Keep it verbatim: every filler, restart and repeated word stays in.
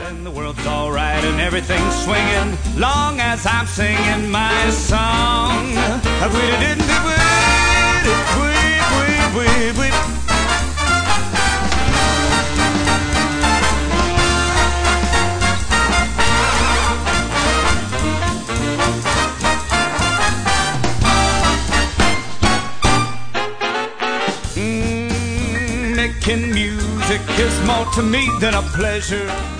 and the world's alright and everything's swinging, long as I'm singing my song. Mm, making music is more to me than a pleasure.